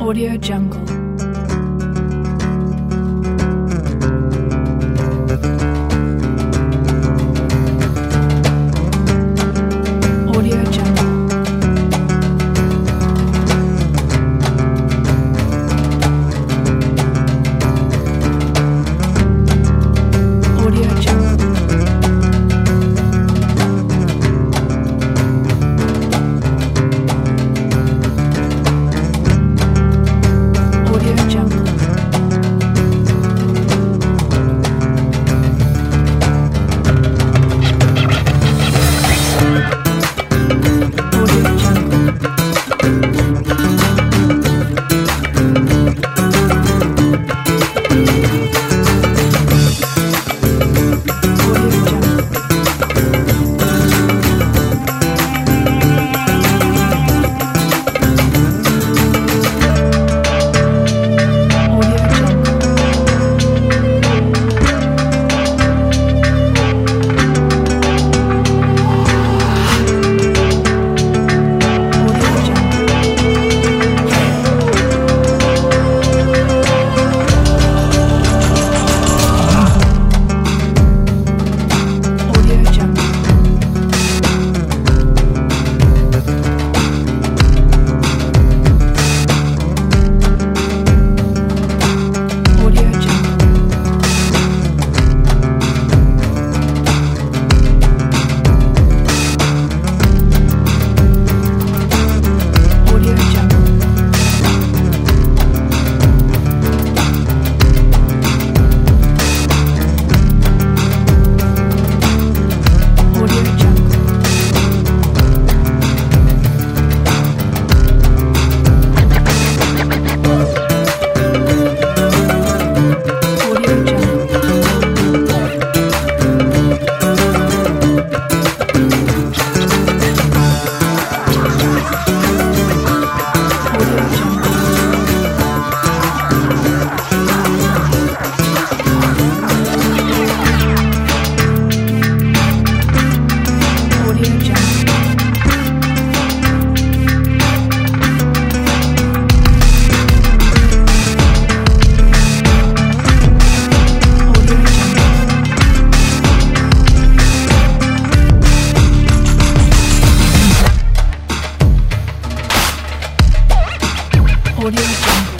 Audio Jungle. Audio Jungle. Audio Jungle. Audio Jungle. Audio Jungle. Audio Jungle. Audio Jungle. Audio Jungle. Audio Jungle. Audio Jungle. Audio Jungle. Audio Jungle. Audio Jungle. Audio Jungle. Audio Jungle. Audio Jungle. Audio Jungle.